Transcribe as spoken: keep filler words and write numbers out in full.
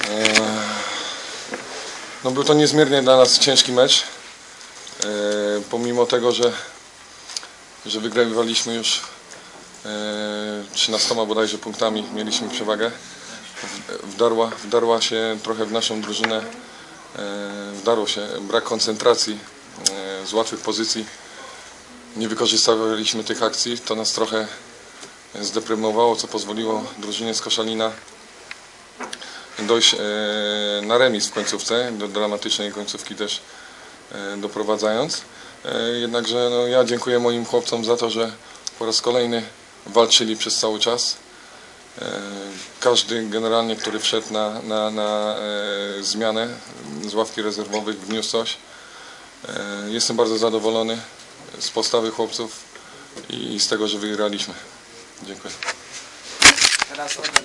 No był to niezmiernie dla nas ciężki mecz. Pomimo tego, że, że wygrywaliśmy już trzynastoma bodajże punktami, mieliśmy przewagę. Wdarła, wdarła się trochę w naszą drużynę, wdarło się brak koncentracji z łatwych pozycji. Nie wykorzystywaliśmy tych akcji, to nas trochę zdeprymowało, co pozwoliło drużynie z Koszalina dojść na remis w końcówce, do dramatycznej końcówki też doprowadzając. Jednakże no, ja dziękuję moim chłopcom za to, że po raz kolejny walczyli przez cały czas. Każdy generalnie, który wszedł na, na, na zmianę z ławki rezerwowych, wniósł coś. Jestem bardzo zadowolony z postawy chłopców i z tego, że wygraliśmy. Dziękuję.